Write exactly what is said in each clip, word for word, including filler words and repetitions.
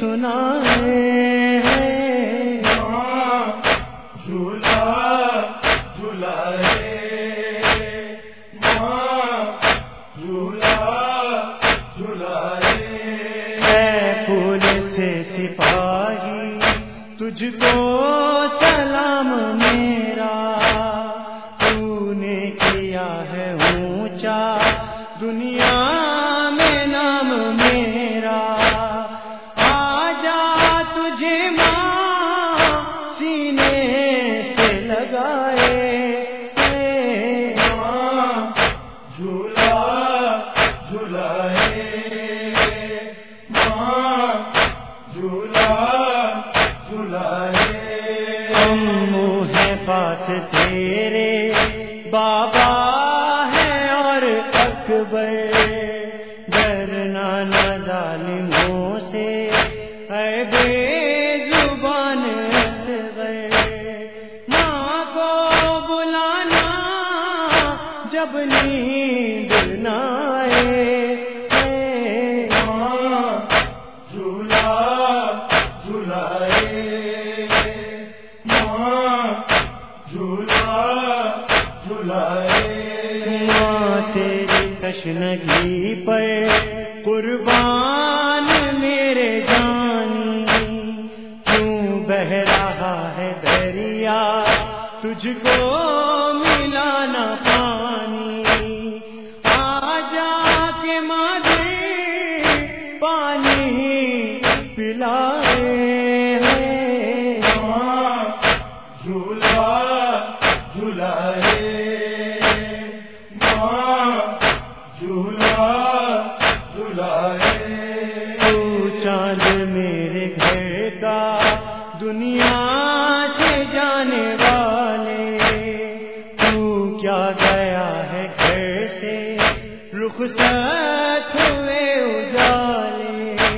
سنائے جھولا جھولائے ماں جھولا جھولائے اے پھول سے سپاہی تجھ کو سلام میرا، تو نے کیا ہے اونچا دنیا میں نام میرا، آجا تجھے ماں سینے سے لگائے ماں جھولا جھولائے ماں جھولا جھولائے ہم ہے پاس تیرے بابا ہے اور اکبر، ڈرنا نہ ظالموں سے اے بے زبان اصغر، ماں کو بلانا جب نیند نہ آئے ماں جھولا جھولائے ماں جھولا جھولائے ماں تیری تشنگی پر قربان میرے جانی، کیوں بہ رہا ہے دریا تجھ کو ملا نہ پانی، آجا کے مادر پانی پلائے ماں جھولا جھولائے ماں جھولا جھولائے تو چاند میرے گھر کا دنیا سے جانے والے، تو کیا گیا ہے گھر سے رخصت ہوئے اجالے،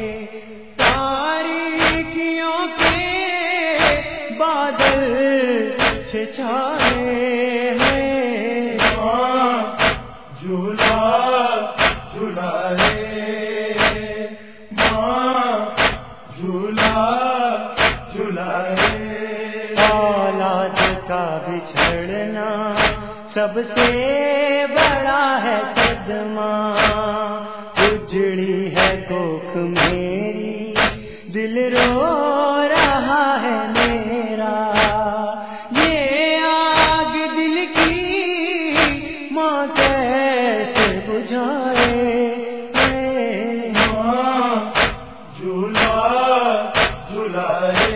تاریکیوں کے بادل سے چھائے ماں جھولا جھولائے ماں جھولا جھولائے اولاد کا بچھڑنا سب سے بڑا ہے صدمہ، اجڑی ہے کوکھ میری دل رو رہا ہے میرا، یہ آگ دل کی ماں کیسے بجھائے ماں جھولا جھولائے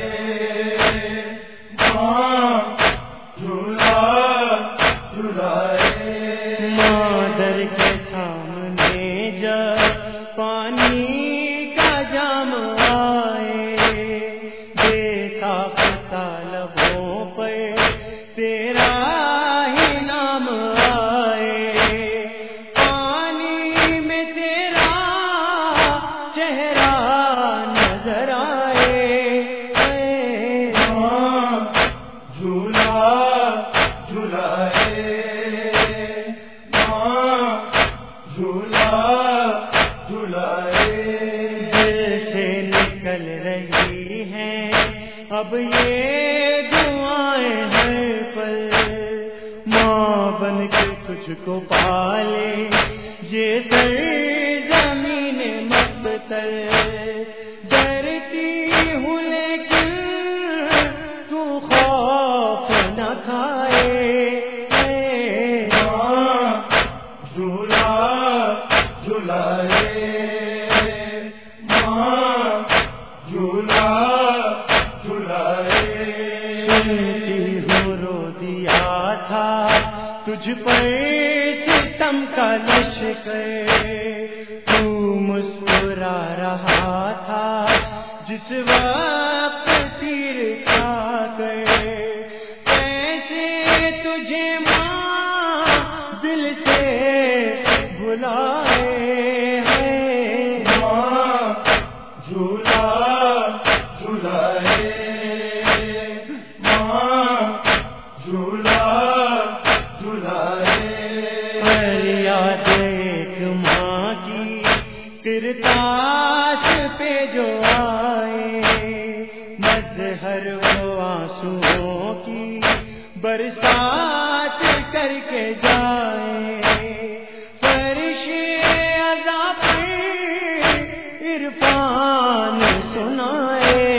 ماں جھولا جھولائے مادر کے سامنے جب پانی کا جام آئے، بے ساختہ لبوں پر تیرا ہی نام آئے، پانی میں تیرا چہرہ نظر آئے ماں جھولا جھولائے ماں جھولا جھولائے دل سے نکل رہی ہیں اب یہ دعائیں ہر پل، ماں بن کے تجھ کو پالے یہ سر زمین مقتل، ڈرتی ہوں لیکن تو خوف نہ کھائے ماں جھولا جھولائے ماں جھولا جھولائے سنتی ہوں رو دیا تھا تجھ پر ستم کا لشکر، تو مسکرا رہا تھا جس وقت تیر کھا کر، کیسے تجھے ماں دل سے بلائے ماں جھولا جھولائے ماں جھولا جھولائے فریاد ایک ماں کی کرتا پاس پہ جو آئے، مظہر وہ آنسوؤں کی برسات کر کے جائے، فرش عذاب عرفان سنائے،